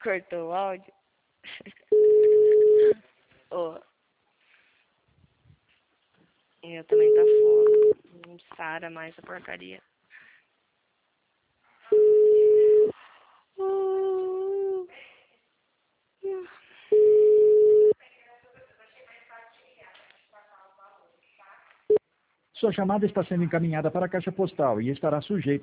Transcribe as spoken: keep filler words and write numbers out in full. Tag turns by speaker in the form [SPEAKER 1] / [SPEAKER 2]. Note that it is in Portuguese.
[SPEAKER 1] Cortou o áudio? Oh. Eu também tá foda. Não sara mais essa porcaria. Uh.
[SPEAKER 2] Sua chamada está sendo encaminhada para a caixa postal e estará sujeita